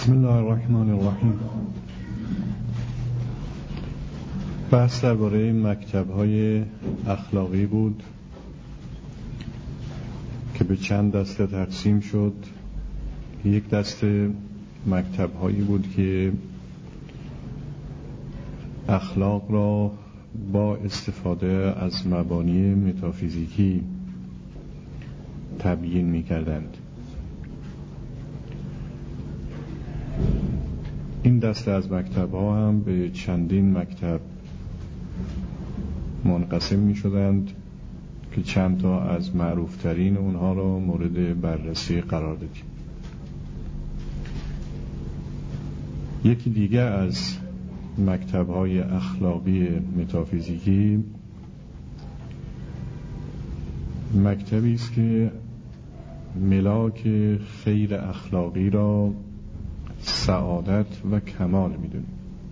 بسم الله الرحمن الرحیم. بحث درباره مکتب‌های اخلاقی بود که به چند دسته تقسیم شد. یک دسته مکتب‌هایی بود که اخلاق را با استفاده از مبانی متافیزیکی تبیین می‌کردند. این دسته از مکتب‌ها هم به چندین مکتب منقسم می‌شدند که چند تا از معروفترین اونها را مورد بررسی قرار دادیم. یکی دیگه از مکتب‌های اخلاقی متافیزیکی مکتبی است که ملاک خیر اخلاقی را سعادت و کمال می‌دونه.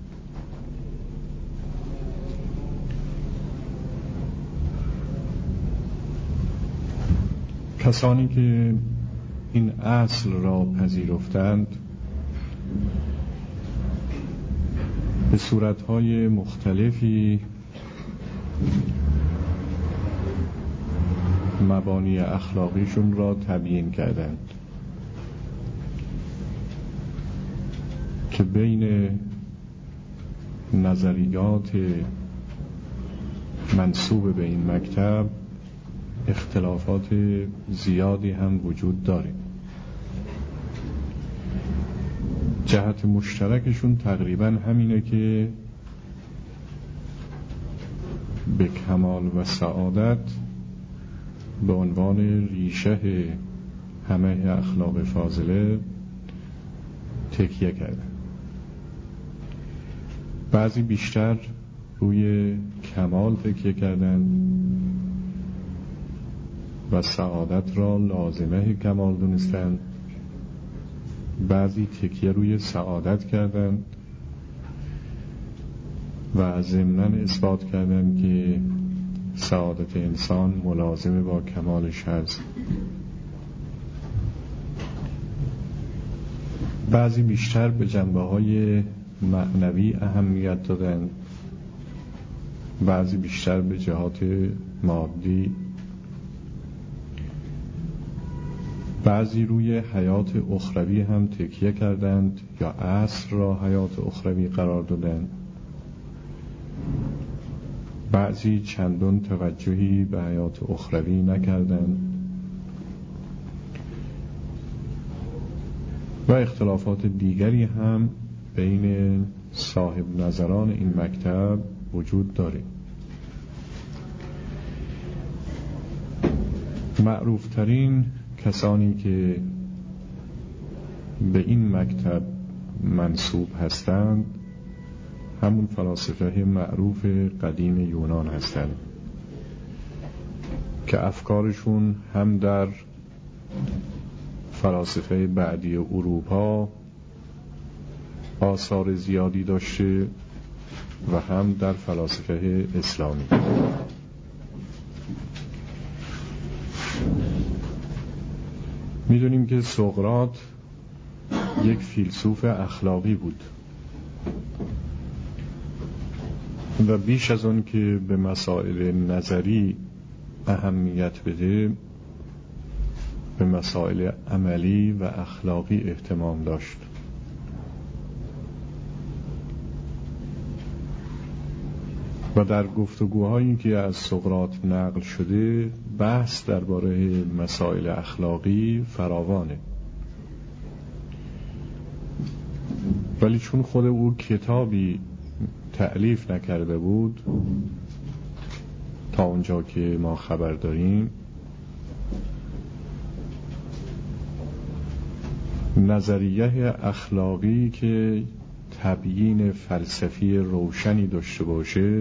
کسانی که این اصل را پذیرفتند به صورتهای مختلفی مبانی اخلاقیشون را تبیین کردند که بین نظریات منسوب به این مکتب اختلافات زیادی هم وجود داره. جهت مشترکشون تقریبا همینه که به کمال و سعادت به عنوان ریشه همه اخلاق فاضله تکیه کردن. بعضی بیشتر روی کمال تکیه کردن و سعادت را لازمه کمال دونستن، بعضی تکیه روی سعادت کردن و ضمناً اثبات کردن که سعادت انسان ملازم با کمالش هست. بعضی بیشتر به جنبه‌های معنوی اهمیت دادن، بعضی بیشتر به جهات مادی، بعضی روی حیات اخروی هم تکیه کردند یا اصل را حیات اخروی قرار دادند. بعضی چندان توجهی به حیات اخروی نکردند و اختلافات دیگری هم بین صاحب نظران این مکتب وجود داره. معروفترین کسانی که به این مکتب منسوب هستند همون فلاسفه معروف قدیم یونان هستند که افکارشون هم در فلاسفه بعدی اروپا آثار زیادی داشته و هم در فلاسفه اسلامی. میدونیم که سقراط یک فیلسوف اخلاقی بود و بیش از اون که به مسائل نظری اهمیت بده به مسائل عملی و اخلاقی اهتمام داشت. و در گفتگوهایی که از سقراط نقل شده بحث درباره مسائل اخلاقی فراوانه، ولی چون خود او کتابی تألیف نکرده بود تا اونجا که ما خبر داریم، نظریه اخلاقی که تبیین فلسفی روشنی داشته باشه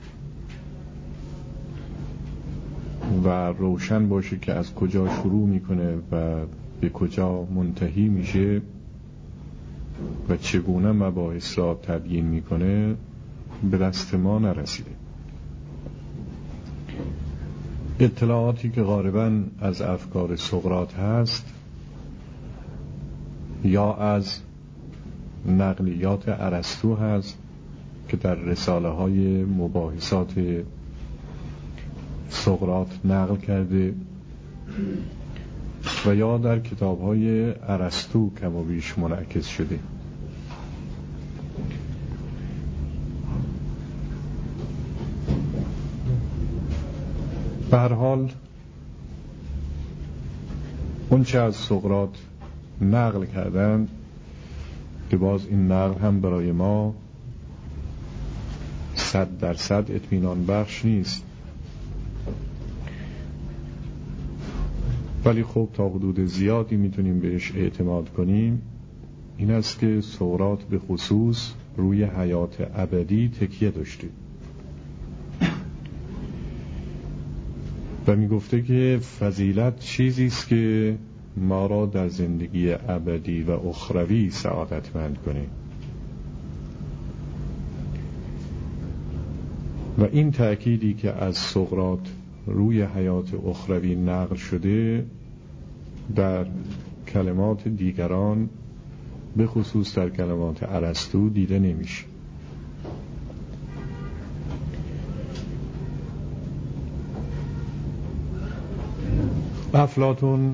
و روشن باشه که از کجا شروع میکنه و به کجا منتهی میشه و چگونه مباحث را تبیین میکنه، به دست ما نرسیده. اطلاعاتی که غالباً از افکار سقراط هست یا از نقلیات ارسطو هست که در رساله های مباحثات سقراط نقل کرده و یا در کتاب های ارسطو کم و بیش منعکس شده. به هر حال اون چه از سقراط نقل کردن که باز این نقل هم برای ما 100% اطمینان بخش نیست، ولی خب تا حدود زیادی میتونیم بهش اعتماد کنیم. این است که سقراط به خصوص روی حیات ابدی تکیه داشته و میگفته که فضیلت چیزی است که ما را در زندگی ابدی و اخروی سعادتمند کنه و این تأکیدی که از سقراط روی حیات اخروی نقل شده در کلمات دیگران به خصوص در کلمات ارسطو دیده نمیشه. افلاطون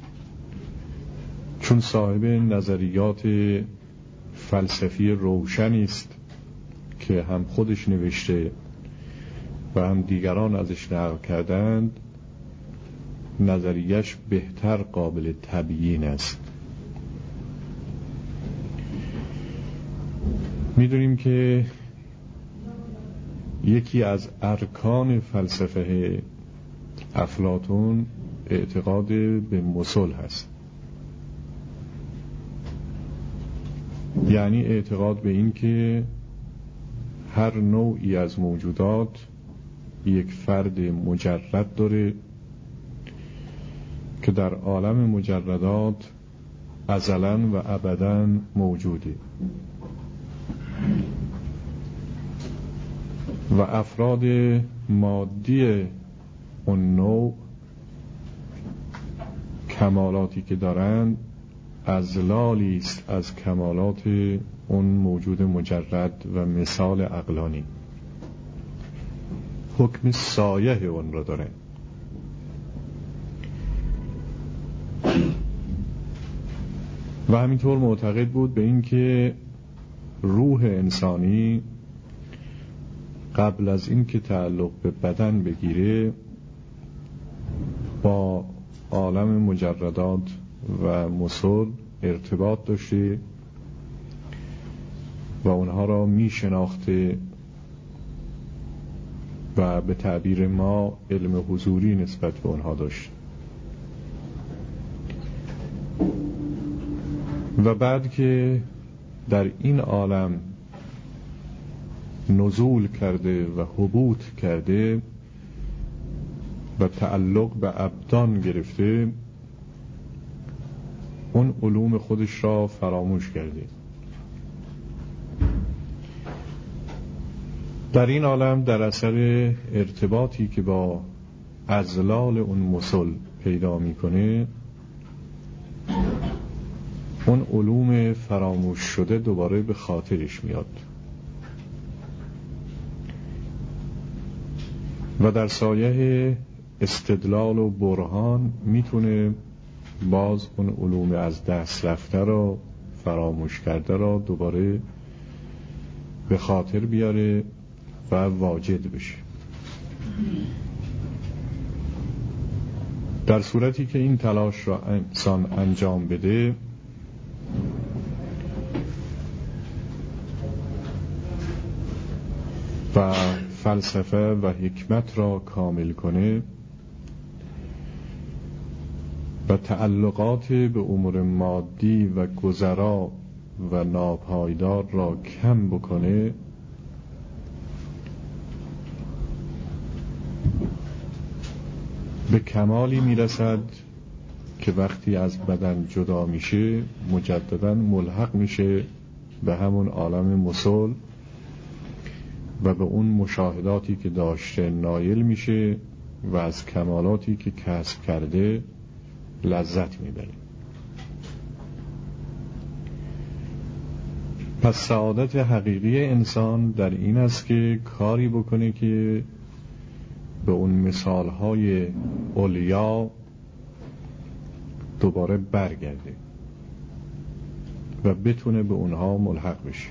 چون صاحب نظریات فلسفی روشنی است که هم خودش نوشته و هم دیگران ازش نقل کردند، نظریش بهتر قابل تبیین است. میدونیم که یکی از ارکان فلسفه افلاطون اعتقاد به مثل هست، یعنی اعتقاد به این که هر نوعی از موجودات یک فرد مجرد داره که در عالم مجردات ازلاً و ابداً موجوده و افراد مادی اون نوع کمالاتی که دارند ازلالی است از کمالات اون موجود مجرد و مثال عقلانی، حکم سایه اون را دارند. و همینطور معتقد بود به این که روح انسانی قبل از این که تعلق به بدن بگیره با عالم مجردات و مثل ارتباط داشته و اونها را می شناخته و به تعبیر ما علم حضوری نسبت به اونها داشت. و بعد که در این عالم نزول کرده و هبوط کرده و تعلق به ابدان گرفته، اون علوم خودش را فراموش کرده. در این عالم در اثر ارتباطی که با ازلال اون مثل پیدا میکنه، اون علوم فراموش شده دوباره به خاطرش میاد و در سایه استدلال و برهان میتونه باز اون علوم از دست رفته را، فراموش کرده را دوباره به خاطر بیاره و واجد بشه. در صورتی که این تلاش را انسان انجام بده، و فلسفه و حکمت را کامل کنه و تعلقات به امور مادی و گذرا و ناپایدار را کم بکنه، به کمالی میرسد که وقتی از بدن جدا میشه مجددا ملحق میشه به همون عالم مثل و به اون مشاهداتی که داشته نایل میشه و از کمالاتی که کسب کرده لذت میبره. پس سعادت حقیقی انسان در این است که کاری بکنه که به اون مثالهای علیا دوباره برگرده و بتونه به اونها ملحق بشه.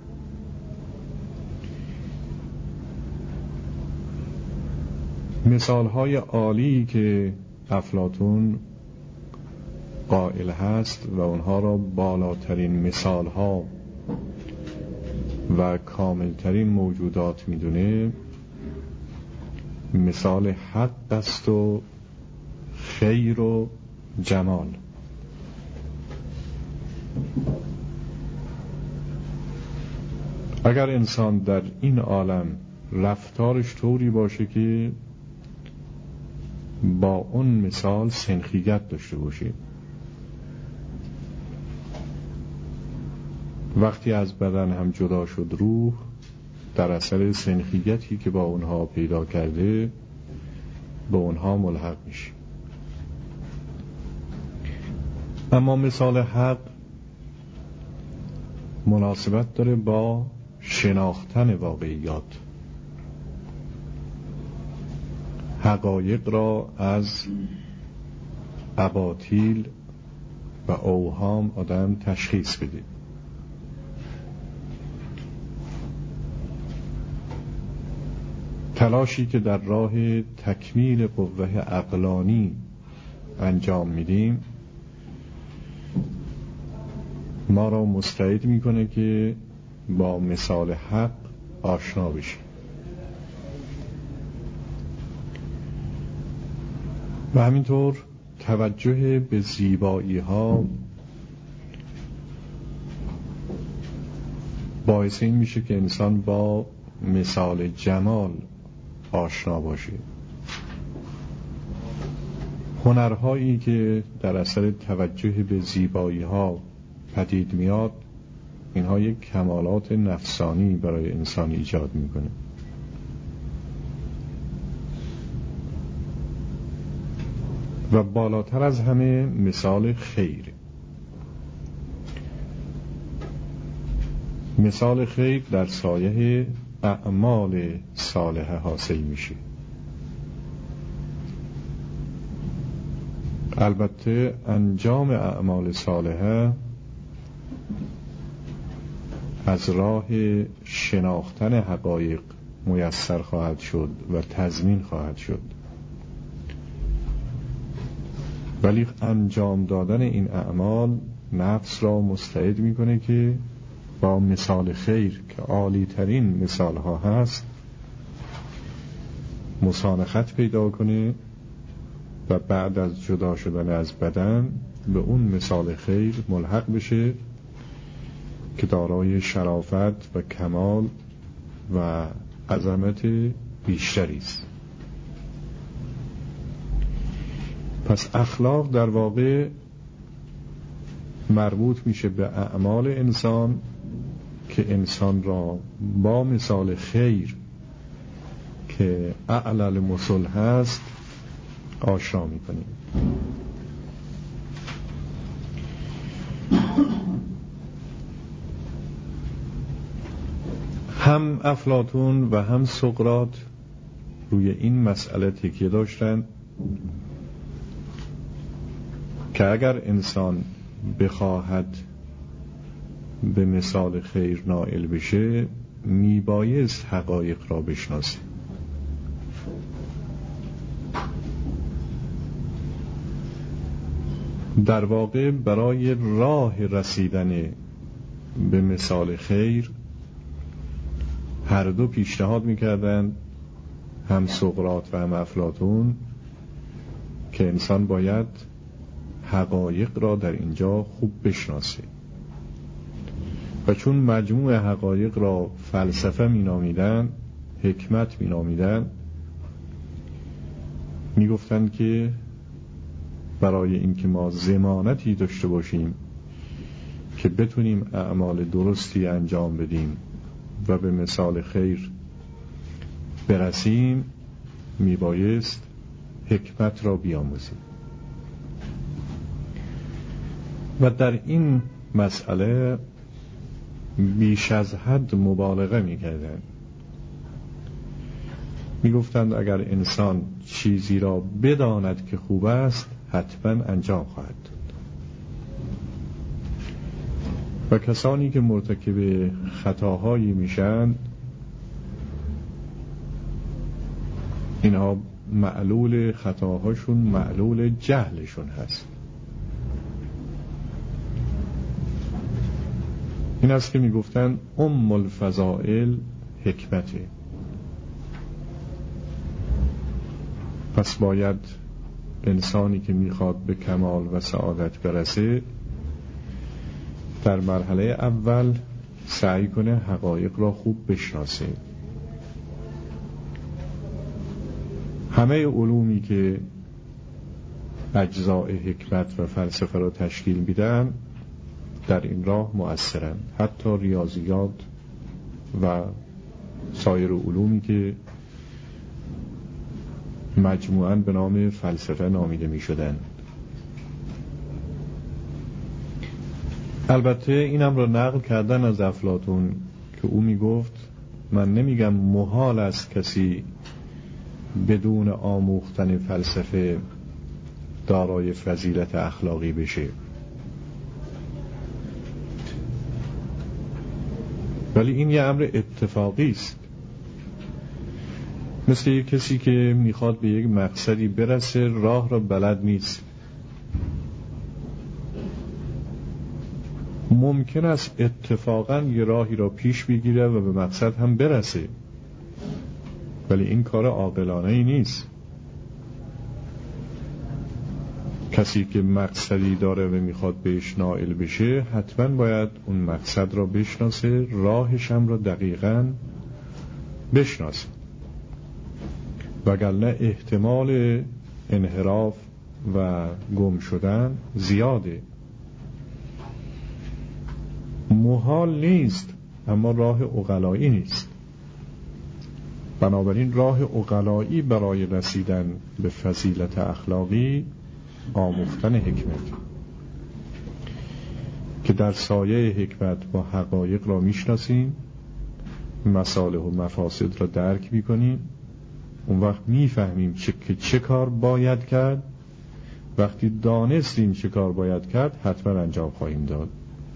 مثالهای عالی که افلاطون قائل هست و اونها را بالاترین مثالها و کاملترین موجودات میدونه، مثال حق است و خیر و جمال. اگر انسان در این عالم رفتارش طوری باشه که با اون مثال سنخیت داشته باشه، وقتی از بدن هم جدا شد روح در اثر سنخیتی که با اونها پیدا کرده به اونها ملحق میشه. اما مثال حق مناسبت داره با شناختن واقعیات، حقایق را از اباطیل و اوهام آدم تشخیص بده. تلاشی که در راه تکمیل قوه عقلانی انجام میدیم ما را مستعد میکنه که با مثال حق آشنا بشیم و همینطور توجه به زیبایی ها باعث این میشه که انسان با مثال جمال آشنا باشه. هنرهایی که در اثر توجه به زیبایی ها پدید میاد، اینها یک کمالات نفسانی برای انسان ایجاد میکنه. و بالاتر از همه مثال خیر. مثال خیر در سایه اعمال صالحه حاصل میشه. البته انجام اعمال صالحه از راه شناختن حقایق میسر خواهد شد و تضمین خواهد شد، ولی انجام دادن این اعمال نفس را مستعد میکنه که با مثال خیر که عالی ترین مثال ها هست مسانخت پیدا کنه و بعد از جدا شدن از بدن به اون مثال خیر ملحق بشه که دارای شرافت و کمال و عظمت بیشتری است. پس اخلاق در واقع مربوط میشه به اعمال انسان که انسان را با مثال خیر که اعلی المثل هست آشنا میکنیم. هم افلاطون و هم سقراط روی این مسئله تکیه داشتند که اگر انسان بخواهد به مثال خیر نائل بشه میبایست حقایق را بشناسه. در واقع برای راه رسیدن به مثال خیر هر دو پیشنهاد میکردند، هم سقراط و هم افلاطون، که انسان باید حقایق را در اینجا خوب بشناسه و چون مجموع حقایق را فلسفه مینامیدن، حکمت مینامیدن، میگفتند که برای اینکه ما ضمانتی داشته باشیم که بتونیم اعمال درستی انجام بدیم و به مثال خیر برسیم میبایست حکمت را بیاموزیم. و در این مسئله بیش از حد مبالغه می‌کردند. می‌گفتند اگر انسان چیزی را بداند که خوب است حتما انجام خواهد داد. و کسانی که مرتکب خطاهایی میشن، اینها معلول خطاهاشون معلول جهلشون هست. این است که میگفتن الفضائل حکمته. پس باید انسانی که میخواد به کمال و سعادت برسه در مرحله اول سعی کنه حقایق را خوب بشناسه. همه علومی که اجزاء حکمت و فلسفه را تشکیل میدن در این راه مؤثرن، حتی ریاضیات و سایر علومی که مجموعاً به نام فلسفه نامیده می شدن. البته اینم را نقل کردن از افلاطون که او می گفت من نمیگم محال است کسی بدون آموختن فلسفه دارای فضیلت اخلاقی بشه، ولی این یه امر اتفاقی است. مثل یک کسی که میخواد به یک مقصدی برسه، راه را بلد نیست. ممکن است اتفاقاً یه راهی را پیش بگیره و به مقصد هم برسه، ولی این کار عاقلانه ای نیست. کسی که مقصدی داره و میخواد بهش نائل بشه حتما باید اون مقصد را بشناسه، راهش هم را دقیقاً بشناسه، وگرنه احتمال انحراف و گم شدن زیاده. محال نیست، اما راه عقلایی نیست. بنابراین راه عقلایی برای رسیدن به فضیلت اخلاقی آموختن حکمت، که در سایه حکمت با حقایق را میشناسیم، مصالح و مفاسد را درک میکنیم، اون وقت میفهمیم چه کار باید کرد. وقتی دانستیم چه کار باید کرد حتما انجام خواهیم داد.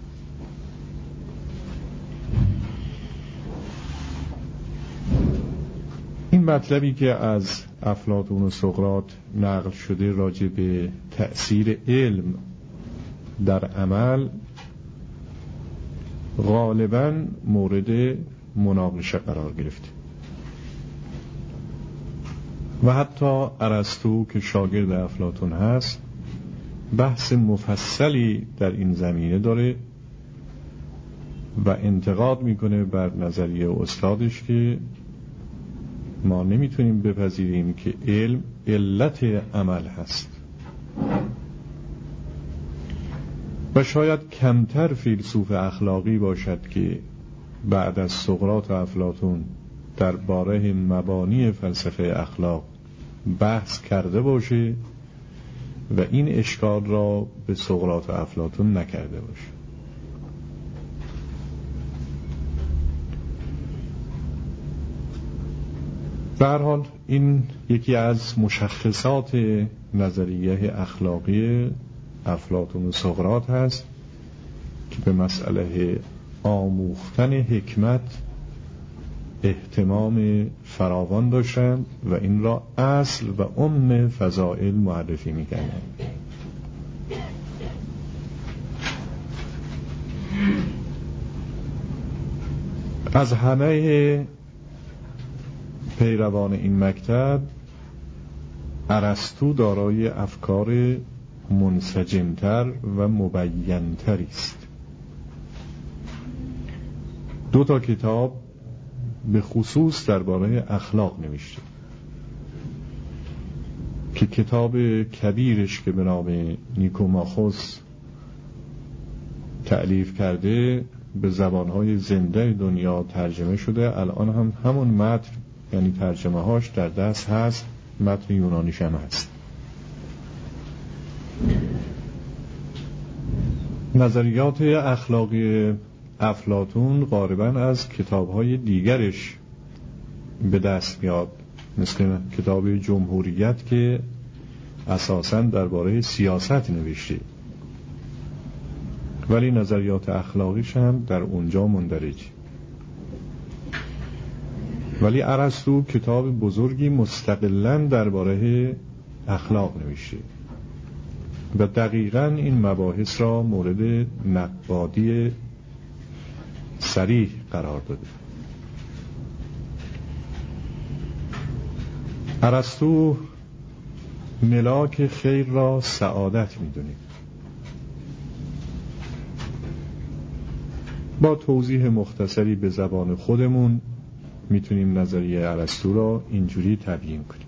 این مطلبی که از افلاطون و سقراط نقل شده راجع به تأثیر علم در عمل غالباً مورد مناقشه قرار گرفته و حتی ارسطو که شاگرد افلاطون هست بحث مفصلی در این زمینه داره و انتقاد میکنه بر نظریه استادش که ما نمیتونیم بپذیریم که علم علت عمل هست. و شاید کمتر فیلسوف اخلاقی باشد که بعد از سقراط و افلاطون درباره مبانی فلسفه اخلاق بحث کرده باشه و این اشکال را به سقراط و افلاطون نکرده باشه. به هر حال این یکی از مشخصات نظریه اخلاقی افلاطون و سقراط هست که به مسئله آموختن حکمت اهتمام فراوان داشتند و این را اصل و ام فضائل معرفی می‌کردند. از همه پیروان این مکتب ارسطو دارای افکار منسجمتر و مبینتری است. 2 کتاب به خصوص درباره اخلاق نوشته که کتاب کبیرش که به نام نیکوماخوس تألیف کرده به زبانهای زنده دنیا ترجمه شده. الان هم همون متن یعنی ترجمه هاش در دست هست، متن یونانیش هم هست. نظریات اخلاقی افلاطون غالباً از کتاب‌های دیگرش به دست میاد، مثل کتاب جمهوریت که اساساً درباره سیاست نوشته، ولی نظریات اخلاقیش هم در اونجا مندرج. ولی ارسطو کتاب بزرگی مستقلاً درباره اخلاق نوشته و دقیقاً این مباحث را مورد نقادی صریح قرار داده. ارسطو ملاک خیر را سعادت می‌دونه. با توضیح مختصری به زبان خودمون میتونیم نظریه ارسطو را اینجوری تبیین کنیم.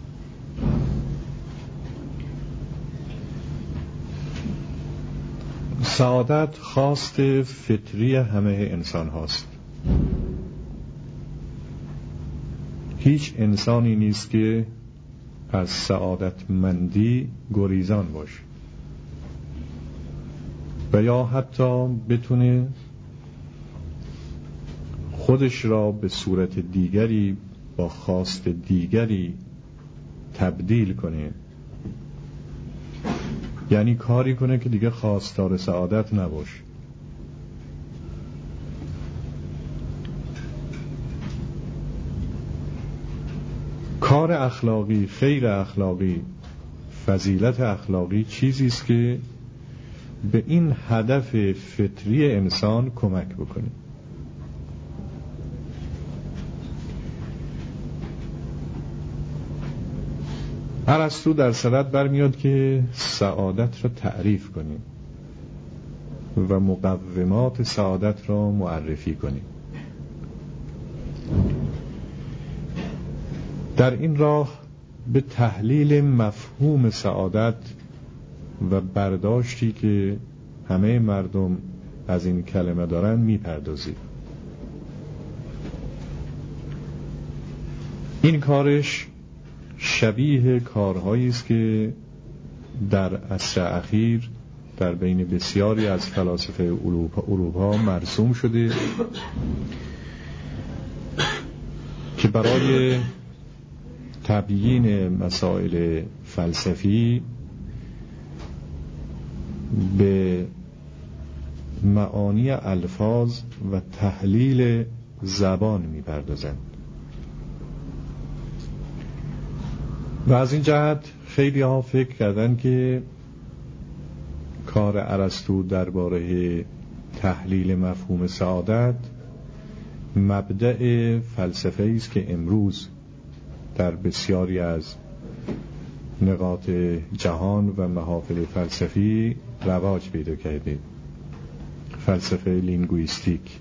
سعادت خواست فطری همه انسان هاست. هیچ انسانی نیست که از سعادتمندی گریزان باشه و یا حتی بتونه خودش را به صورت دیگری با خواست دیگری تبدیل کنه، یعنی کاری کنه که دیگه خواستار سعادت نباشه. کار اخلاقی، خیر اخلاقی، فضیلت اخلاقی چیزی است که به این هدف فطری انسان کمک بکنه. ارسطو در صدد برمیاد که سعادت را تعریف کنیم و مقومات سعادت را معرفی کنیم. در این راه به تحلیل مفهوم سعادت و برداشتی که همه مردم از این کلمه دارن میپردازیم. این کارش شبیه کارهایی است که در عصر اخیر در بین بسیاری از فلاسفه اروپا مرسوم شده که برای تبیین مسائل فلسفی به معانی الفاظ و تحلیل زبان می‌پردازند. و از این جهت خیلی ها فکر کردن که کار ارسطو درباره تحلیل مفهوم سعادت مبدأ فلسفه است که امروز در بسیاری از نقاط جهان و محافل فلسفی رواج پیدا کرده، فلسفه لینگویستیک.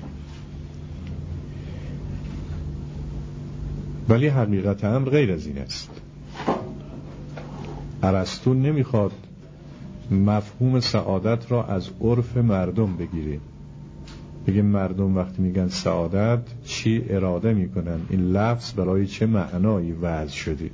ولی حقیقت امر غیر از این است. ارسطو نمیخواد مفهوم سعادت را از عرف مردم بگیره، بگه مردم وقتی میگن سعادت چی اراده میکنن، این لفظ برای چه معنایی وضع شده،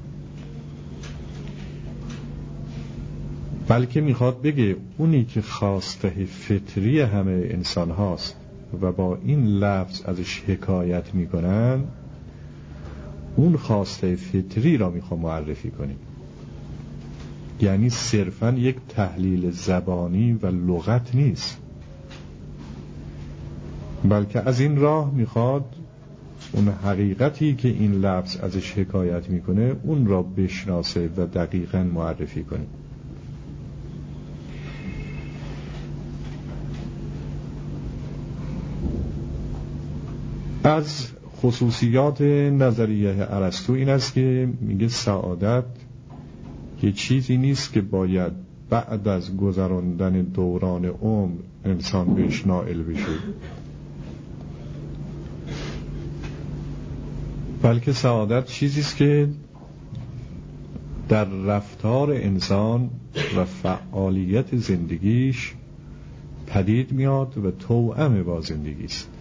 بلکه میخواد بگه اونی که خواسته فطری همه انسان هاست و با این لفظ ازش حکایت میکنن، اون خواسته فطری را میخواد معرفی کنیم. یعنی صرفاً یک تحلیل زبانی و لغت نیست، بلکه از این راه میخواد اون حقیقتی که این لفظ ازش حکایت میکنه اون را بشناسه و دقیقاً معرفی کنه. از خصوصیات نظریه ارسطو این است که میگه سعادت یه چیزی نیست که باید بعد از گذراندن دوران عمر انسان بهش نائل بشه، بلکه سعادت چیزی است که در رفتار انسان و فعالیت زندگیش پدید میاد و توأم با زندگی است.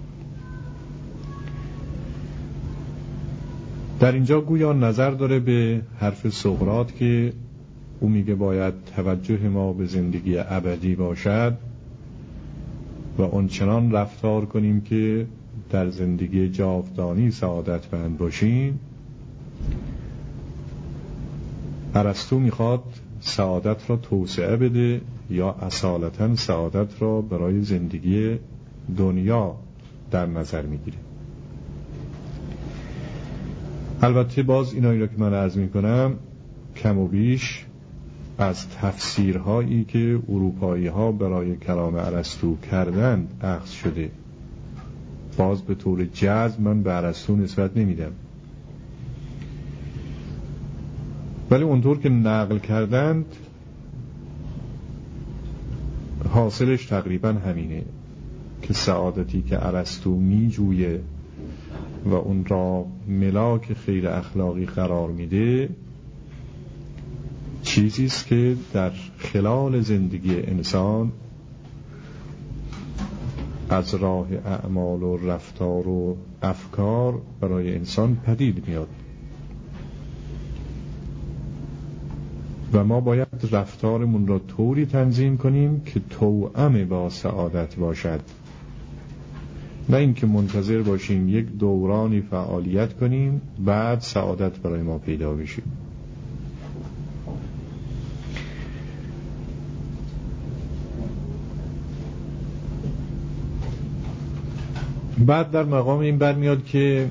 در اینجا گویا نظر داره به حرف سقراط که او میگه باید توجه ما به زندگی ابدی باشد و آنچنان رفتار کنیم که در زندگی جاودانی سعادتمند باشیم. ارسطو میخواد سعادت را توسعه بده یا اصالتاً سعادت را برای زندگی دنیا در نظر میگیره. البته باز اینایی را که من عرض میکنم کم و بیش از تفسیرهایی که اروپایی ها برای کلام ارسطو کردند اخذ شده. باز به طور جزم من به ارسطو نسبت نمیدم، ولی اونطور که نقل کردند حاصلش تقریبا همینه که سعادتی که ارسطو میجویه و اون را ملاک خیر اخلاقی قرار میده چیزی است که در خلال زندگی انسان از راه اعمال و رفتار و افکار برای انسان پدید میاد و ما باید رفتارمون را طوری تنظیم کنیم که توأم با سعادت باشد، نه اینکه منتظر باشیم یک دورانی فعالیت کنیم بعد سعادت برای ما پیدا بشه. بعد در مقام این برمیاد که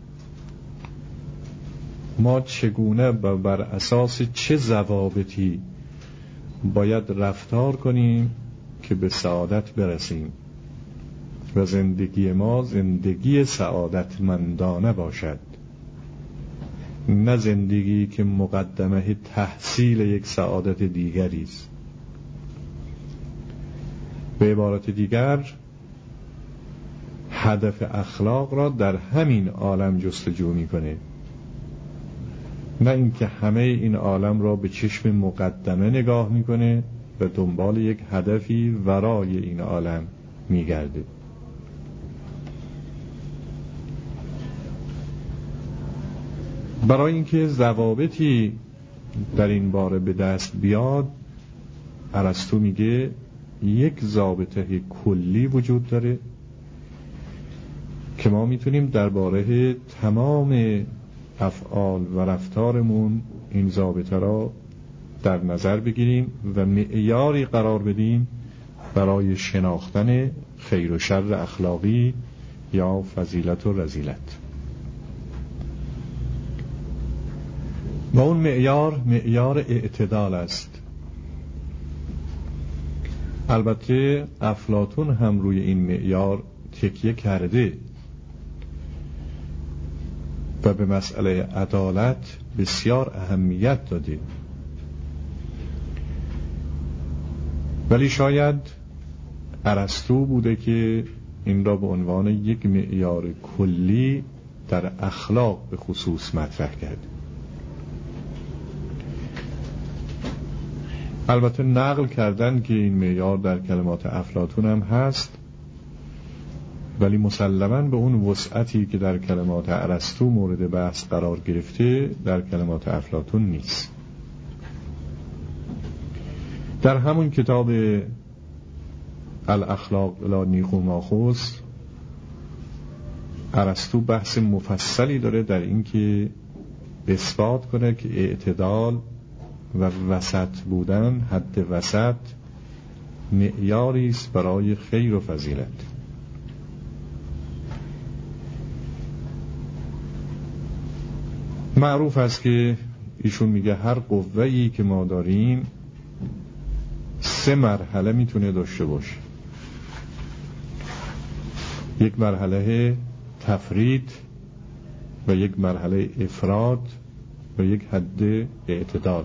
ما چگونه و بر اساس چه ضوابطی باید رفتار کنیم که به سعادت برسیم و زندگی ما زندگی سعادتمندانه باشد، نه زندگی که مقدمه تحصیل یک سعادت دیگری است. به عبارت دیگر هدف اخلاق را در همین عالم جستجو میکنه، نه اینکه همه این عالم را به چشم مقدمه نگاه میکنه و دنبال یک هدفی ورای این عالم میگرده. برای اینکه ضوابطی در این باره به دست بیاد ارسطو میگه یک ضابطه کلی وجود داره که ما میتونیم درباره تمام افعال و رفتارمون این ضابطه را در نظر بگیریم و معیاری قرار بدیم برای شناختن خیر و شر اخلاقی یا فضیلت و رذیلت. و اون معیار اعتدال است. البته افلاطون هم روی این معیار تکیه کرده و به مسئله عدالت بسیار اهمیت داده، ولی شاید ارسطو بوده که این را به عنوان یک معیار کلی در اخلاق به خصوص مطرح کرد. البته نقل کردن که این معیار در کلمات افلاطون هم هست، ولی مسلماً به اون وسعتی که در کلمات ارسطو مورد بحث قرار گرفته در کلمات افلاطون نیست. در همون کتاب الاخلاق الی نیقوماخوس ارسطو بحث مفصلی داره در این که اثبات کنه که اعتدال و وسط بودن، حد وسط، معیاری است برای خیر و فضیلت. معروف است که ایشون میگه هر قوه‌ای که ما داریم 3 مرحله میتونه داشته باشه. یک مرحله تفرید و یک مرحله افراد و یک حد اعتدال.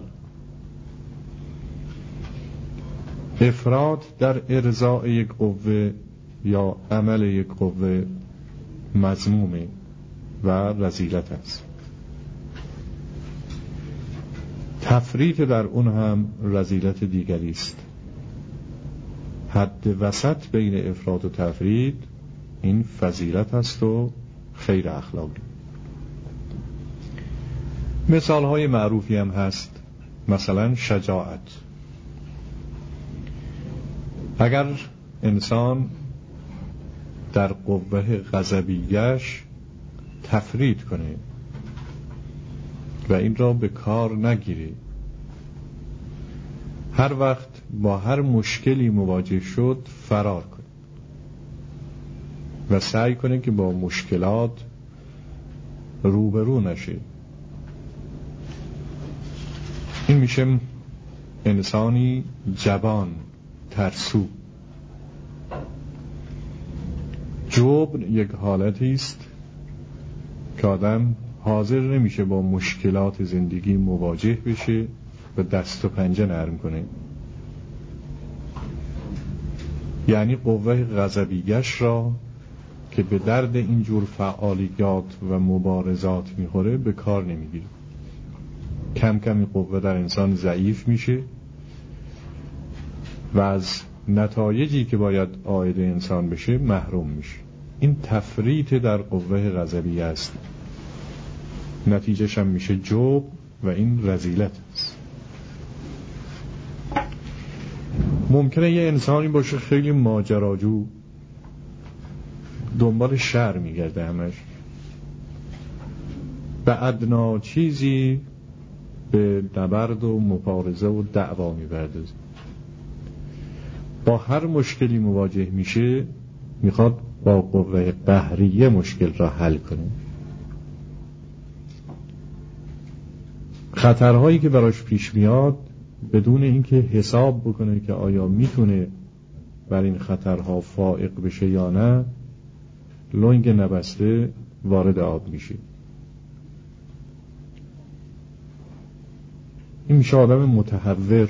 افراد در ارضاء یک قوه یا عمل یک قوه مذمومه و رذیلت است. تفرید در اون هم رذیلت دیگری است. حد وسط بین افراد و تفرید این فضیلت است و خیر اخلاقی. مثال های معروفی هم هست، مثلا شجاعت. اگر انسان در قوه غضبیش تفرید کنه و این را به کار نگیره. هر وقت با هر مشکلی مواجه شد فرار کنه و سعی کنه که با مشکلات روبرو نشه. این میشه انسانی جبان، ترسو. جبن یک حالتی است که آدم حاضر نمیشه با مشکلات زندگی مواجه بشه و دست و پنجه نرم کنه. یعنی قوه غضبیش را که به درد اینجور فعالیات و مبارزات میخوره به کار نمیگیره. کم کم این قوه در انسان ضعیف میشه و از نتایجی که باید عاید انسان بشه محروم میشه. این تفریط در قوه غضبیه است. نتیجهش هم میشه جبن و این رذیلت است. ممکنه یه انسانی باشه خیلی ماجراجو، دنبال شر میگرده، همش به ادنا چیزی به نبرد و مبارزه و دعوا می‌پردازه. با هر مشکلی مواجه میشه میخواد با قوه قهریه مشکل را حل کنه. خطرهایی که براش پیش میاد بدون اینکه حساب بکنه که آیا میتونه بر این خطرها فائق بشه یا نه، لنگ نبسته وارد آب میشه. این میشه آدم متهور.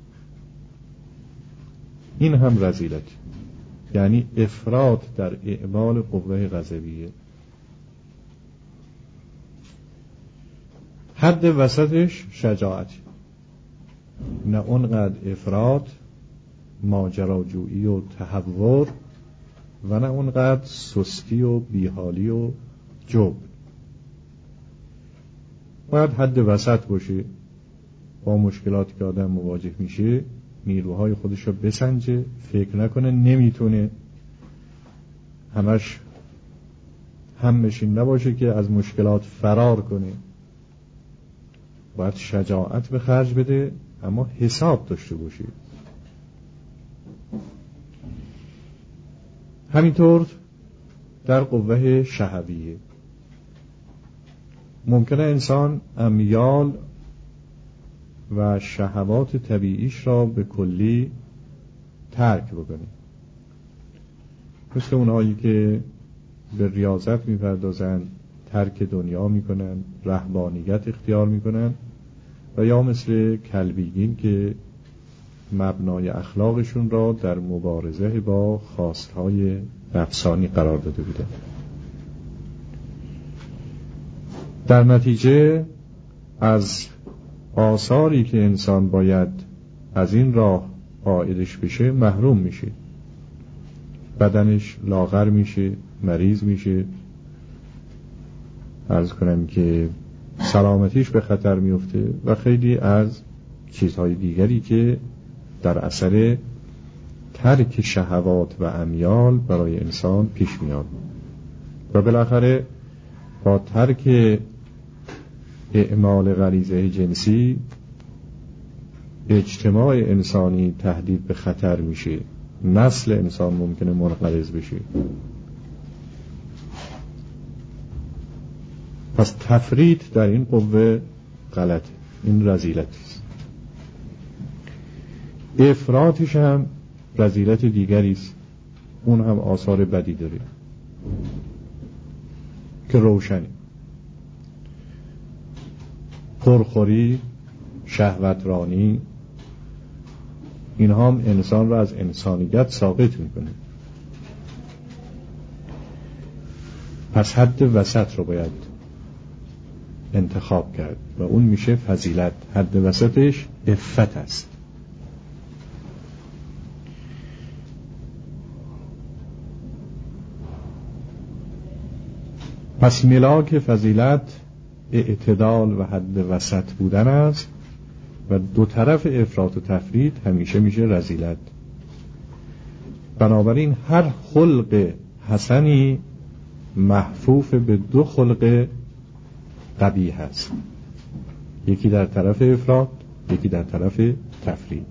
این هم رذیلت، یعنی افراط در اعمال قوه غضبیه. حد وسطش شجاعت، نه اونقدر افراط، ماجراجویی و تهور، و نه اونقدر سستی و بیحالی و جبن. باید حد وسط باشه. با مشکلاتی که آدم مواجه میشه نیروهای خودش رو بسنجه، فکر نکنه نمیتونه، همش همشین نباشه که از مشکلات فرار کنه. باید شجاعت به خرج بده، اما حساب داشته باشه. همینطور در قوه شهویه ممکنه انسان امیال و شهوات طبیعیش را به کلی ترک بکنه، مثل اونهایی که به ریاضت میپردازن، ترک دنیا میکنن، رهبانیت اختیار میکنن، و یا مثل کلبیین که مبنای اخلاقشون را در مبارزه با خواستهای نفسانی قرار داده بودن. در نتیجه از آثاری که انسان باید از این راه عایدش بشه محروم میشه. بدنش لاغر میشه، مریض میشه، عرض کنم که سلامتیش به خطر میفته و خیلی از چیزهای دیگری که در اثر ترک شهوات و امیال برای انسان پیش میاد. و بالاخره با ترک اعمال غریزه جنسی اجتماع انسانی تهدید به خطر میشه، نسل انسان ممکنه منقرض بشه. پس تفرید در این قوه غلطه، این رذیلت است. افراطش هم رذیلت دیگری است، اون هم آثار بدی داره که روشنه. پرخوری، شهوترانی، اینها هم انسان را از انسانیت ساقط میکنه. پس حد وسط رو باید انتخاب کرد و اون میشه فضیلت. حد وسطش عفت است. پس ملاک فضیلت اعتدال و حد وسط بودن است و دو طرف افراط و تفرید همیشه میشه رذیلت. بنابراین هر خلق حسنی محفوف به دو خلق قبیح است، یکی در طرف افراط، یکی در طرف تفرید.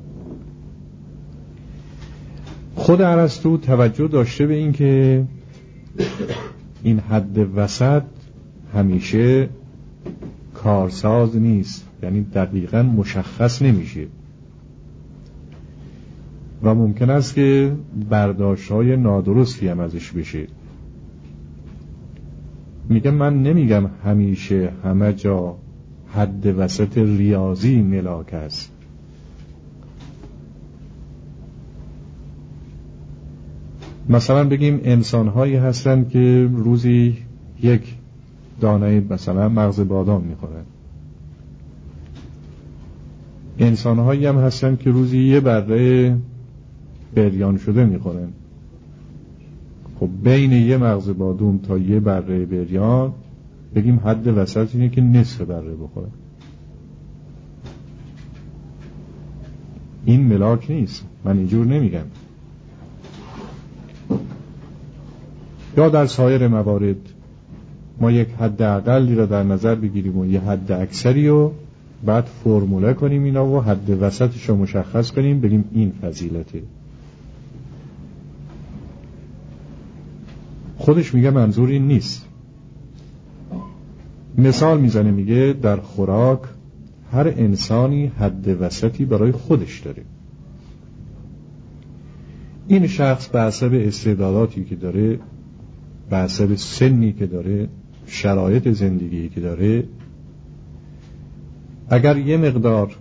خود ارسطو توجه داشته به این که این حد وسط همیشه کارساز نیست، یعنی دقیقاً مشخص نمیشه و ممکن است که برداشت‌های نادرستی هم ازش بشه. میگم من نمیگم همیشه همه جا حد وسط ریاضی ملاک است. مثلا بگیم انسان‌هایی هستن که روزی یک دانه مثلا مغز بادام میخورن، انسان‌هایی هم هستن که روزی یه بره بریان شده میخورن. خب بین یه مغز بادام تا یه بره بریان بگیم حد وسط اینه که نصف بره بخورن. این ملاک نیست، من اینجور نمیگم. یا در سایر موارد ما یک حد اقلی را در نظر بگیریم و یه حد اکثری رو بعد فرموله کنیم اینا و حد وسطش رو مشخص کنیم بگیم این فضیلته. خودش میگه منظور این نیست. مثال میزنه، میگه در خوراک هر انسانی حد وسطی برای خودش داره. این شخص به حسب استعداداتی که داره، به حسب سنی که داره، شرایط زندگی که داره، اگر یه مقدار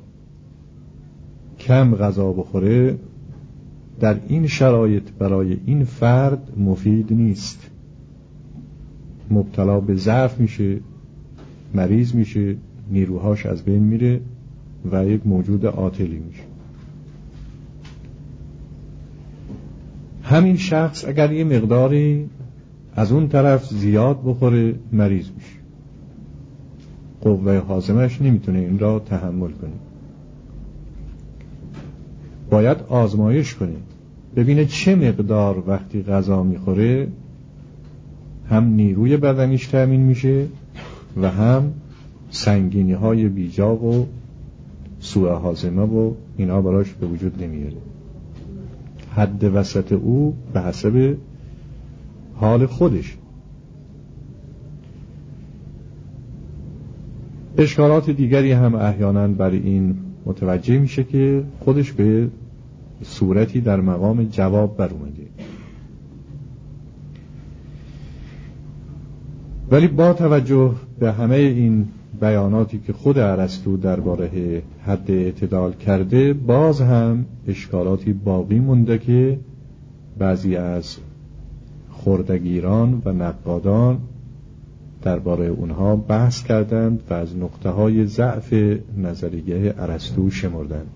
کم غذا بخوره در این شرایط برای این فرد مفید نیست، مبتلا به ضعف میشه، مریض میشه، نیروهاش از بین میره و یک موجود عاطلی میشه. همین شخص اگر یه مقداری از اون طرف زیاد بخوره مریض میشه، قوه هاضمه‌اش نمیتونه این را تحمل کنه. باید آزمایش کنه ببینه چه مقدار وقتی غذا میخوره هم نیروی بدنیش تأمین میشه و هم سنگینی های بیجا و سوء هاضمه و اینا براش به وجود نمیاره. حد وسط او به حسب حال خودش. اشکالات دیگری هم احیانا برای این متوجه میشه که خودش به صورتی در مقام جواب بر اومده، ولی با توجه به همه این بیاناتی که خود ارسطو درباره حد اعتدال کرده باز هم اشکالاتی باقی مونده که بعضی از خردگیران و نقادان درباره اونها بحث کردند و از نقطه‌های ضعف نظریه ارسطو شمردند.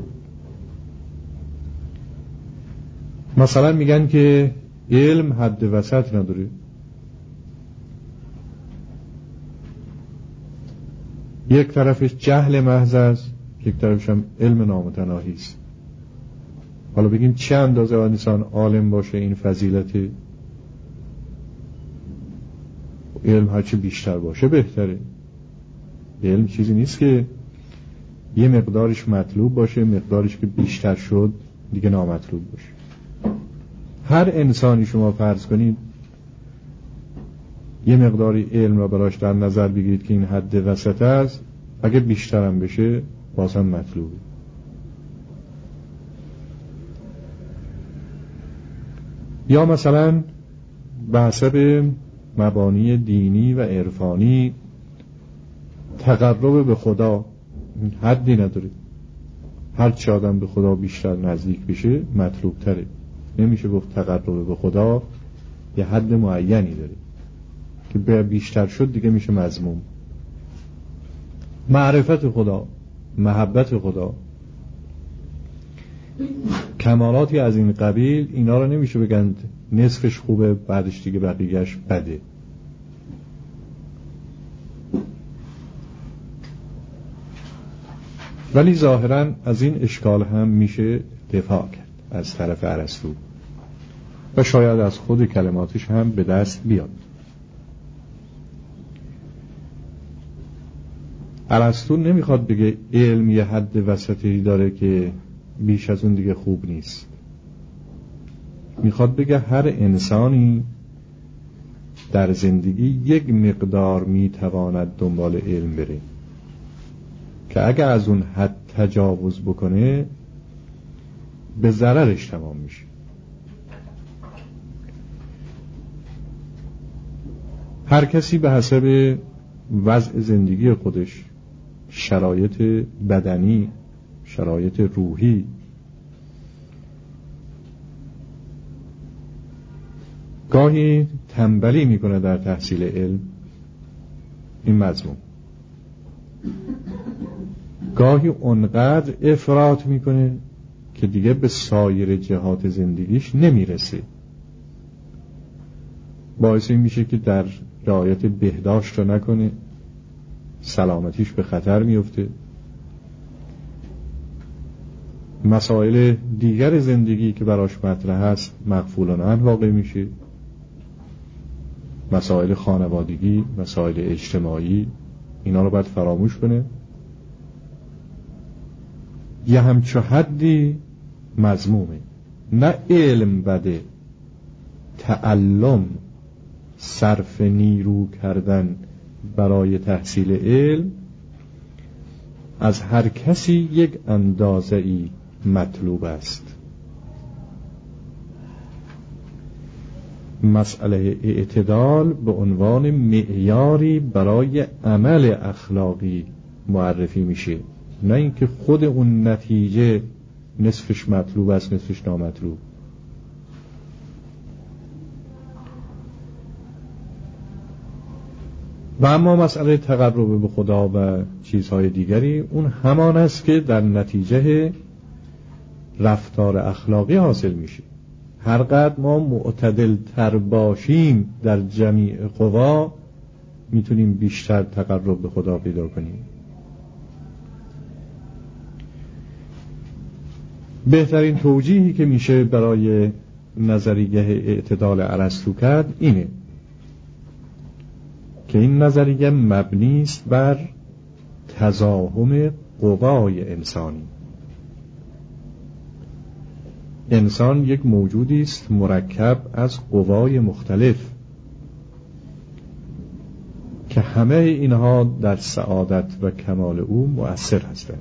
مثلا میگن که علم حد وسط نداره. یک طرفش جهل محض است، یک طرفش هم علم نامتناهی است. حالا بگیم چه اندازه انسان عالم باشه این فضیلته؟ علم هرچی بیشتر باشه بهتره. علم چیزی نیست که یه مقدارش مطلوب باشه، مقدارش که بیشتر شد دیگه نامطلوب باشه. هر انسانی شما فرض کنید یه مقداری علم را براش در نظر بگیرید که این حد وسط است، اگه بیشتر هم بشه بازم مطلوبه. یا مثلا به حسب مبانی دینی و عرفانی تقرب به خدا حدی نداره. هر چه آدم به خدا بیشتر نزدیک بشه مطلوب تره. نمیشه گفت تقرب به خدا یه حد معینی داره که بیشتر شد دیگه میشه مذموم. معرفت خدا، محبت خدا، کمالاتی از این قبیل، اینا رو نمیشه بگن نصفش خوبه بعدش دیگه بقیهش بده. ولی ظاهراً از این اشکال هم میشه دفاع کرد از طرف ارسطو. و شاید از خود کلماتش هم به دست بیاد. ارسطو نمیخواد بگه علم یه حد وسطی داره که بیش از اون دیگه خوب نیست. میخواد بگه هر انسانی در زندگی یک مقدار میتواند دنبال علم بره که اگر از اون حد تجاوز بکنه به ضررش تمام میشه. هر کسی به حسب وضع زندگی خودش، شرایط بدنی، شرایط روحی، گاهی تنبلی میکنه در تحصیل علم، این مضمون، گاهی اونقدر افراط میکنه که دیگه به سایر جهات زندگیش نمیرسه. باعث این میشه که در رعایت بهداشت رو نکنه، سلامتیش به خطر میفته، مسائل دیگر زندگی که براش مطرح هست مغفولانه واقع میشه، مسائل خانوادگی، مسائل اجتماعی، اینا رو باید فراموش کنه. یه همچو حدی مذمومه. نه علم بده، تعلم، صرف نیرو کردن برای تحصیل علم از هر کسی یک اندازه‌ای مطلوب است. مسئله اعتدال به عنوان معیاری برای عمل اخلاقی معرفی میشه، نه اینکه خود اون نتیجه نصفش مطلوب است نصفش نامطلوب. و اما مسئله تقرب به خدا و چیزهای دیگری، اون همان است که در نتیجه رفتار اخلاقی حاصل میشه. هر قدر ما معتدل تر باشیم در جمیع قوا، میتونیم بیشتر تقرب به خدا پیدا کنیم. بهترین توجیهی که میشه برای نظریه اعتدال ارسطو کرد اینه که این نظریه مبنی است بر تزاحم قوای انسانی. انسان یک موجودی است مرکب از قوای مختلف که همه اینها در سعادت و کمال او مؤثر هستند.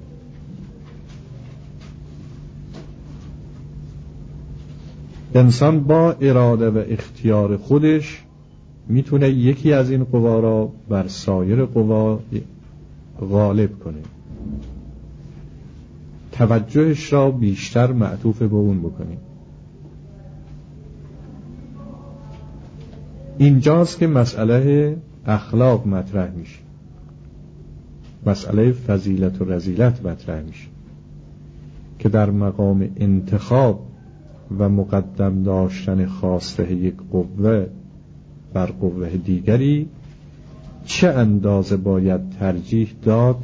انسان با اراده و اختیار خودش میتونه یکی از این قوا را بر سایر قوا غالب کنه، توجهش را بیشتر معطوف به اون بکنه. اینجاست که مسئله اخلاق مطرح میشه، مسئله فضیلت و رذیلت مطرح میشه که در مقام انتخاب و مقدم داشتن خواسته یک قوه بر قوه دیگری چه اندازه باید ترجیح داد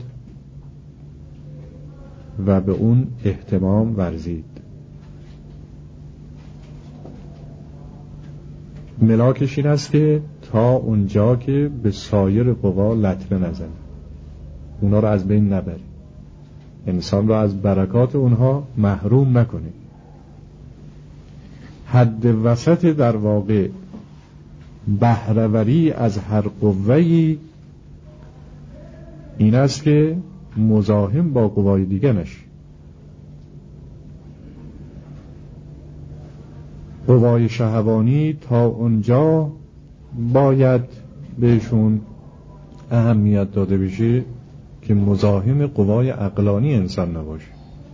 و به اون اهتمام ورزید. ملاکش این است که تا اونجا که به سایر قوا لطمه نزنه، اونا رو از بین نبره، انسان را از برکات اونها محروم نکنه. حد وسط در واقع بهره‌وری از هر قوه‌ای این است که مزاحم با قوای دیگه نشه. قوای شهوانی تا اونجا باید بهشون اهمیت داده بشه که مزاحم قوای عقلانی انسان نباشه،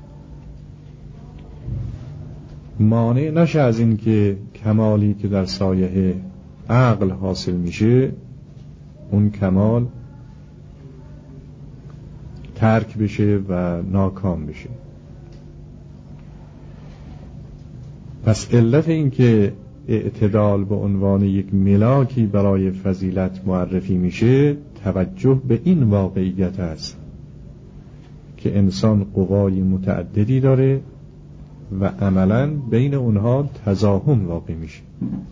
مانع نشه از این که کمالی که در سایه عقل حاصل میشه اون کمال ترک بشه و ناکام بشه. پس علت این که اعتدال به عنوان یک ملاکی برای فضیلت معرفی میشه توجه به این واقعیت است که انسان قوای متعددی داره و عملاً بین اونها تزاحم واقع میشه.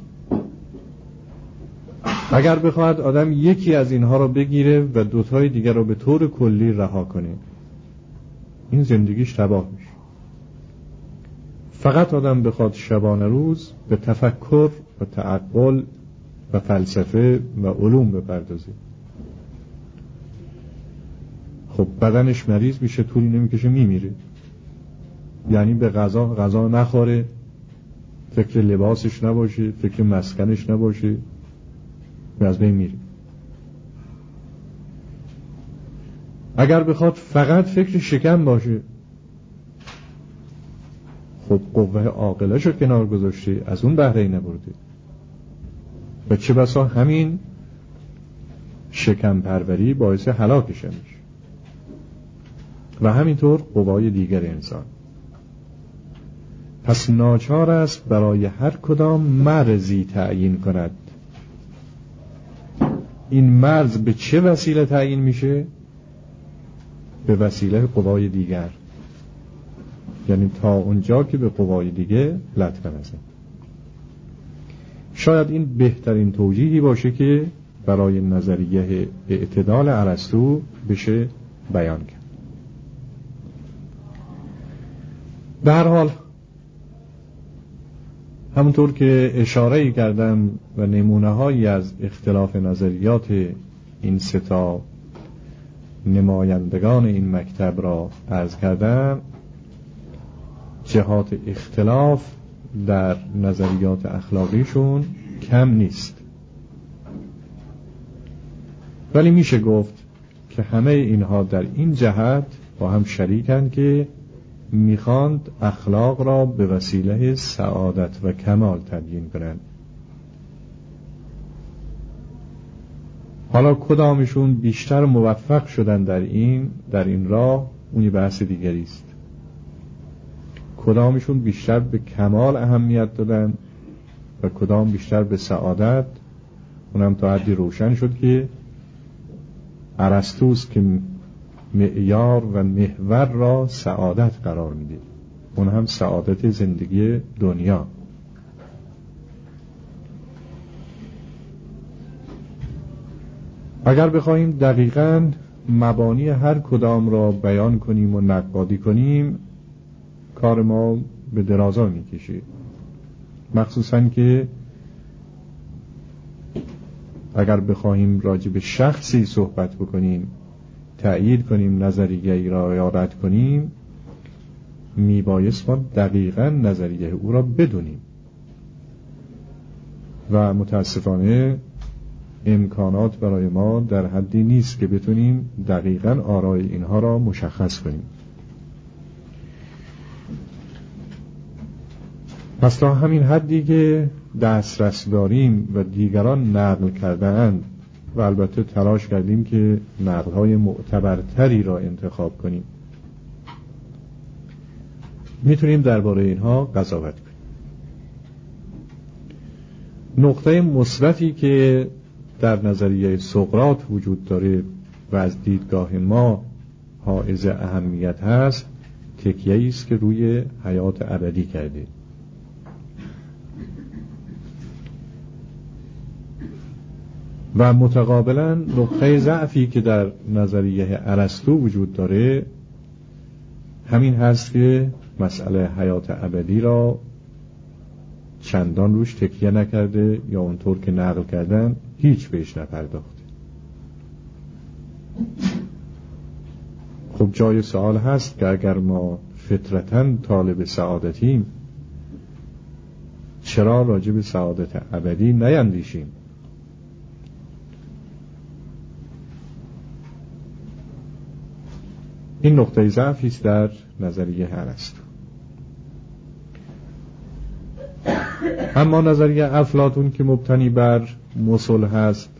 اگر بخواهد آدم یکی از اینها رو بگیره و دوتای دیگر رو به طور کلی رها کنه، این زندگیش تباه میشه. فقط آدم بخواد شبانه روز به تفکر و تعقل و فلسفه و علوم بپردازه، خب بدنش مریض میشه، طولی نمیکشه میمیره. یعنی به غذا نخوره، فکر لباسش نباشه، فکر مسکنش نباشه، از بین میره. اگر بخواد فقط فکر شکم باشه، خب قوه عاقله شو کنار گذاشته، از اون بهره نبرده و چه بسا همین شکم پروری باعث هلاکش میشه. و همینطور قوای دیگر انسان. پس ناچار است برای هر کدام مرزی تعیین کند. این مرز به چه وسیله تعیین میشه؟ به وسیله قوای دیگر، یعنی تا اونجا که به قوای دیگه لطمه نزنه. شاید این بهترین توجیهی باشه که برای نظریه اعتدال ارسطو بشه بیان کرد. به هر حال همونطور که اشاره‌ای کردم و نمونه‌هایی از اختلاف نظریات این سه تا نمایندگان این مکتب را عرض کردم، جهات اختلاف در نظریات اخلاقیشون کم نیست. ولی میشه گفت که همه اینها در این جهت با هم شریکند که میخواند اخلاق را به وسیله سعادت و کمال تبیین کنند. حالا کدامشون بیشتر موفق شدن در این راه، اونی بحث دیگری است. کدامشون بیشتر به کمال اهمیت دادن و کدام بیشتر به سعادت، اونم تا حدی روشن شد که ارسطوست که معیار و محور را سعادت قرار میده، اون هم سعادت زندگی دنیا. اگر بخوایم دقیقاً مبانی هر کدام را بیان کنیم و نقادی کنیم، کار ما به درازا میکشه، مخصوصاً که اگر بخوایم راجع به شخصی صحبت بکنیم، تأیید کنیم نظریه‌ای را یا رد کنیم، میبایست ما دقیقاً نظریه او را بدونیم و متاسفانه امکانات برای ما در حدی نیست که بتونیم دقیقاً آرای اینها را مشخص کنیم. پس تا همین حدی که دسترس داریم و دیگران نقل کرده‌اند و البته تلاش کردیم که نقل‌های معتبرتری را انتخاب کنیم، میتونیم درباره اینها قضاوت کنیم. نقطه مثبتی که در نظریه سقراط وجود داره و از دیدگاه ما حائز اهمیت هست، تکیه‌ای است که روی حیات ابدی کرده. و متقابلا نقطه ضعفی که در نظریه ارسطو وجود داره همین هست که مسئله حیات ابدی را چندان روش تکیه نکرده یا اونطور که نقل کردن هیچ بهش نپرداخته. خب جای سوال هست که اگر ما فطرتاً طالب سعادتیم، چرا راجع به سعادت ابدی نیندیشیم؟ این نقطه ضعفی است در نظریه ارسطو. اما نظریه افلاطون که مبتنی بر مثل هست،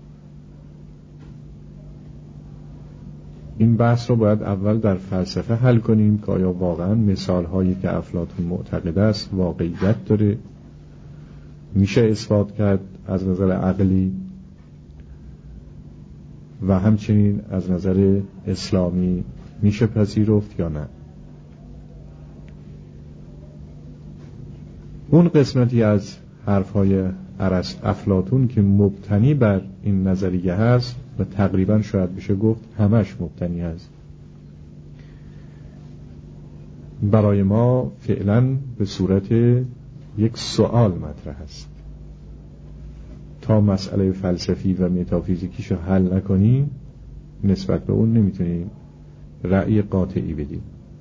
این بحث رو باید اول در فلسفه حل کنیم که آیا واقعا مثال هایی که افلاطون معتقد است واقعیت داره، میشه اثبات کرد از نظر عقلی و همچنین از نظر اسلامی میشه پذیرفت یا نه. اون قسمتی از حرفهای افلاطون که مبتنی بر این نظریه هست و تقریبا شاید بشه گفت همش مبتنی هست، برای ما فعلا به صورت یک سوال مطرح است. تا مسئله فلسفی و متافیزیکیشو حل نکنیم نسبت به اون نمیتونیم رأی قاطعی بدیم.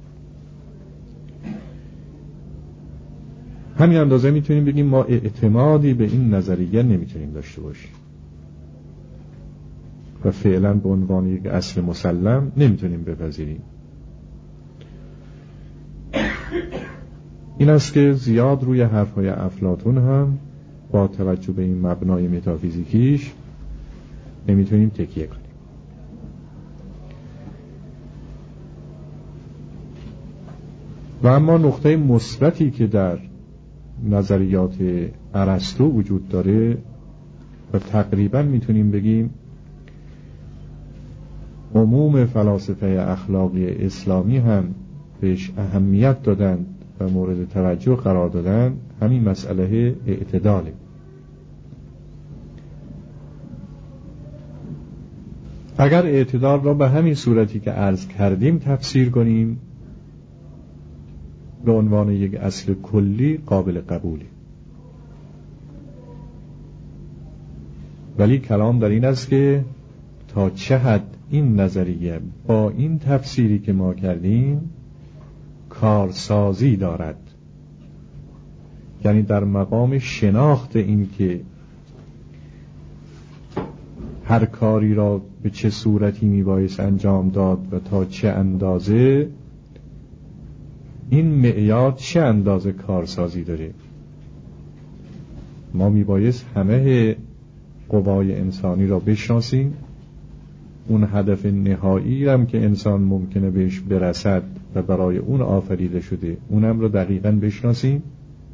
همین اندازه میتونیم بگیم ما اعتمادی به این نظریه نمیتونیم داشته باشیم و فعلا به عنوان یک اصل مسلم نمیتونیم بپذیریم. این است که زیاد روی حرفهای افلاطون هم با توجه به این مبنای متافیزیکیش نمیتونیم تکیه کنیم. و اما نقطه مثبتی که در نظریات ارسطو وجود داره و تقریبا میتونیم بگیم عموم فلاسفه اخلاقی اسلامی هم بهش اهمیت دادن و مورد توجه قرار دادن، همین مسئله اعتداله. اگر اعتدال را به همین صورتی که عرض کردیم تفسیر کنیم به عنوان یک اصل کلی قابل قبوله، ولی کلام در این است که تا چه حد این نظریه با این تفسیری که ما کردیم کارسازی دارد، یعنی در مقام شناخت این که هر کاری را به چه صورتی میبایست انجام داد و تا چه اندازه، این معیار چه اندازه کارسازی داره. ما میبایست همه قوای انسانی را بشناسیم، اون هدف نهایی هم که انسان ممکنه بهش برسد و برای اون آفریده شده اونم را دقیقاً بشناسیم،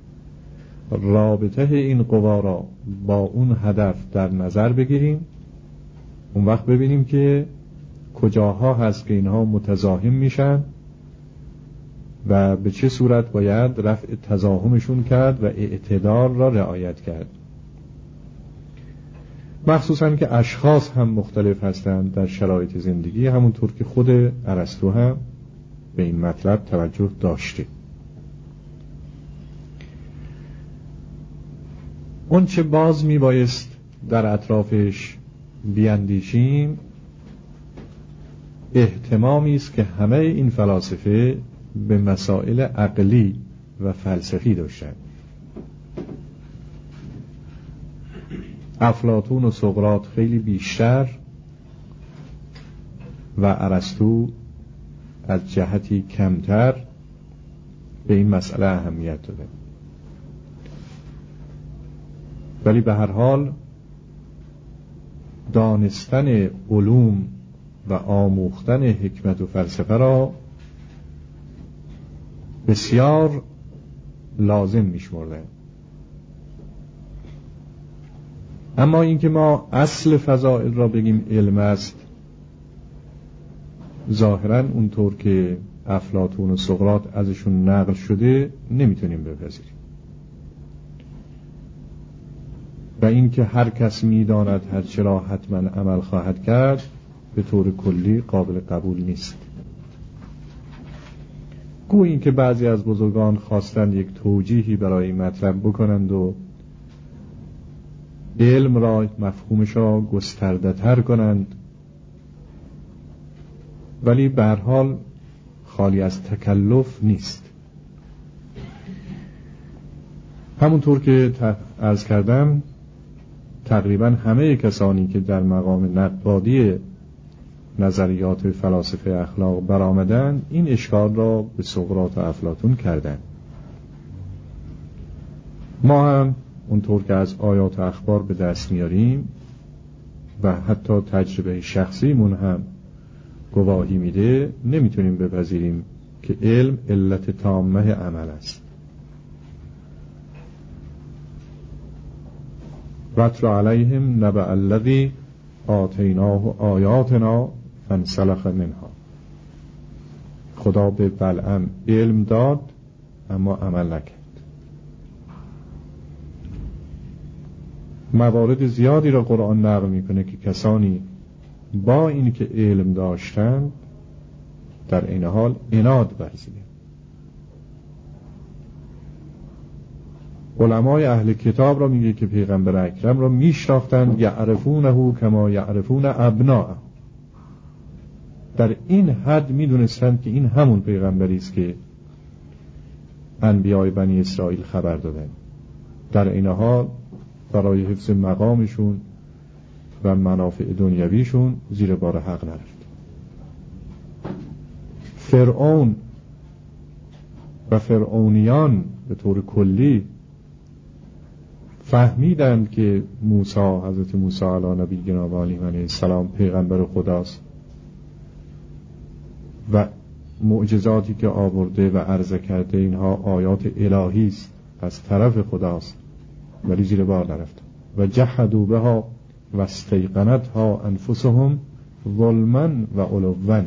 رابطه این قوا را با اون هدف در نظر بگیریم، اون وقت ببینیم که کجاها هست که اینها متزاحم میشن و به چه صورت باید رفع تزاحمشون کرد و اعتدال را رعایت کرد. مخصوصا که اشخاص هم مختلف هستند در شرایط زندگی، همونطور که خود ارسطو هم به این مطلب توجه داشته. اون چه باز می بایست در اطرافش بیاندیشیم اهتمامی است که همه این فلاسفه به مسائل عقلی و فلسفی داشتند. افلاطون و سقراط خیلی بیشتر و ارسطو از جهتی کمتر به این مسئله اهمیت داده، ولی به هر حال دانستن علوم و آموختن حکمت و فلسفه را بسیار لازم می‌شمردند. اما اینکه ما اصل فضائل را بگیم علم است، ظاهراً اونطور که افلاطون و سقراط ازشون نقل شده نمیتونیم بپذیریم. و اینکه هر کس میداند هر چرا حتما عمل خواهد کرد به طور کلی قابل قبول نیست. گویی اینکه بعضی از بزرگان خواستند یک توجیهی برای مطلب بکنند و علم را مفهومش را گسترده تر کنند، ولی به هر حال خالی از تکلف نیست. همونطور که عرض کردم تقریبا همه کسانی که در مقام نقادی نظریات فلاسفه اخلاق برآمدند این اشکال را به سقراط و افلاطون کردند. ما هم اونطور که از آیات و اخبار به دست میاریم و حتی تجربه شخصیمون هم گواهی میده نمیتونیم بپذیریم که علم علت تامه عمل است. وَاتْلُ عَلَیْهِمْ نَبَأَ الَّذِی آتَیْنَاهُ آیاتنا فانسلخ منها. خدا به بلعم علم داد اما عمل نکرد. موارد زیادی را قرآن نقل میکنه که کسانی با این که علم داشتند در این حال عناد ورزیدند. علمای اهل کتاب را میگه که پیغمبر اکرم را میشناختند، یعرفونه کما یعرفون ابناءه. در این حد میدونستند که این همون پیغمبری است که انبیای بنی اسرائیل خبر دادند. در این حال برای حفظ مقامشون و منافع دنیویشون زیر بار حق نرفت. فرعون و فرعونیان به طور کلی فهمیدند که حضرت موسی علی نبینا و علیه السلام پیغمبر خداست و معجزاتی که آورده و عرضه کرده اینها آیات الهی است، از طرف خداست، ولی زیر بار نرفت. و جحدوا بها و استیقنتها انفسهم ظلما و علوا.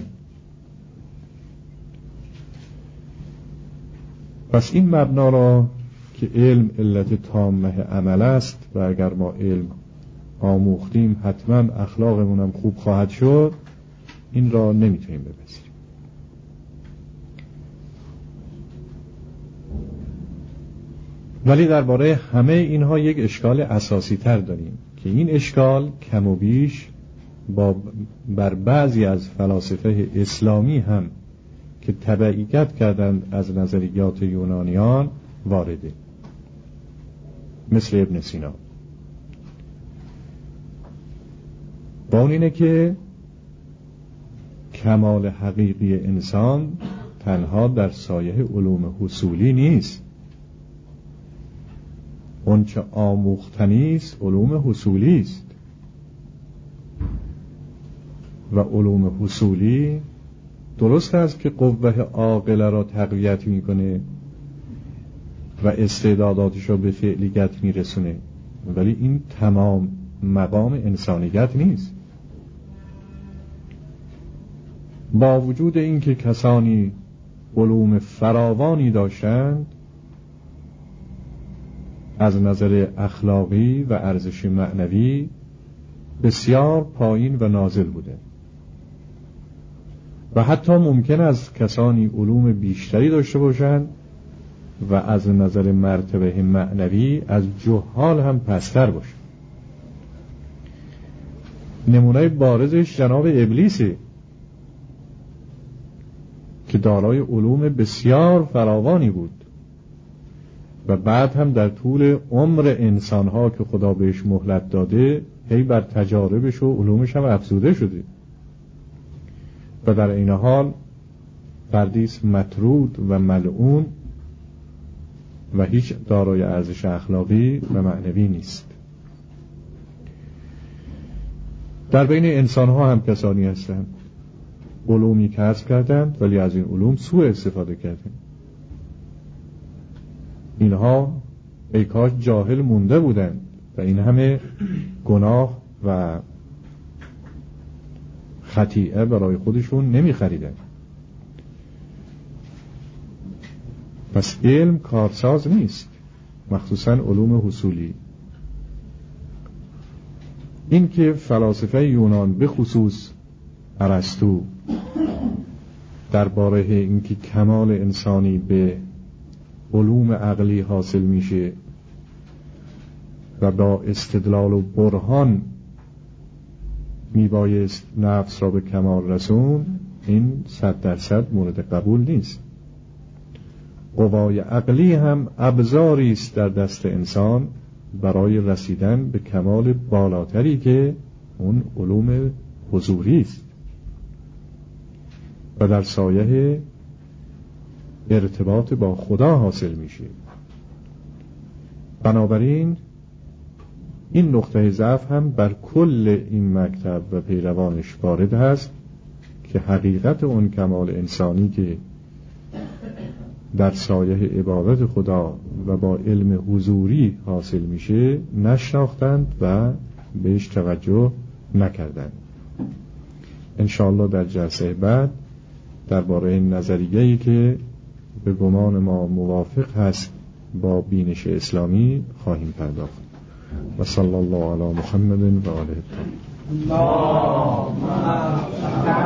پس این مبنا را که علم علت تامه عمل است و اگر ما علم آموختیم حتما اخلاقمون هم خوب خواهد شد، این را نمیتونیم بپذیریم. ولی درباره همه اینها یک اشکال اساسی تر داریم که این اشکال کم و بیش بر بعضی از فلاسفه اسلامی هم که تبعیت کردند از نظریات یونانیان وارده، مثل ابن سینا. با اون اینه که کمال حقیقی انسان تنها در سایه علوم حصولی نیست. اون چه آموختنی است علوم حصولی است و علوم حصولی درست است که قوه عاقله را تقویت میکنه و استعداداتش را به فعلیت میرسونه، ولی این تمام مقام انسانیت نیست. با وجود اینکه کسانی علوم فراوانی داشتند، از نظر اخلاقی و ارزش معنوی بسیار پایین و نازل بوده و حتی ممکن است کسانی علوم بیشتری داشته باشند و از نظر مرتبه معنوی از جهال هم پستر باشند. نمونه بارزش جناب ابلیسه که دارای علوم بسیار فراوانی بود و بعد هم در طول عمر انسانها که خدا بهش مهلت داده هی بر تجاربش و علومش هم افزوده شده و در این حال فردیس مطرود و ملعون و هیچ دارای ارزش اخلاقی و معنوی نیست. در بین انسانها هم کسانی هستند علومی کسب کردند ولی از این علوم سوء استفاده کردند. اینها ای کاش جاهل مونده بودند و این همه گناه و خطیئه برای خودشون نمی خریدند. پس علم کارساز نیست، مخصوصا علوم حصولی. این که فلاسفه یونان به خصوص ارسطو درباره اینکه کمال انسانی به علوم عقلی حاصل میشه و با استدلال و برهان میبایست نفس را به کمال رسون، این 100% مورد قبول نیست. قوای عقلی هم ابزاری است در دست انسان برای رسیدن به کمال بالاتری که اون علوم حضوری است و در سایه ارتباط با خدا حاصل میشه. بنابراین این نقطه ضعف هم بر کل این مکتب و پیروانش وارد هست که حقیقت اون کمال انسانی که در سایه عبادت خدا و با علم حضوری حاصل میشه نشناختند و بهش توجه نکردند. انشاءالله در جلسه بعد درباره نظریه‌ای که به گمان ما موافق هست با بینش اسلامی خواهیم پرداخت. و صلی الله علی محمد و آله الطاهرین.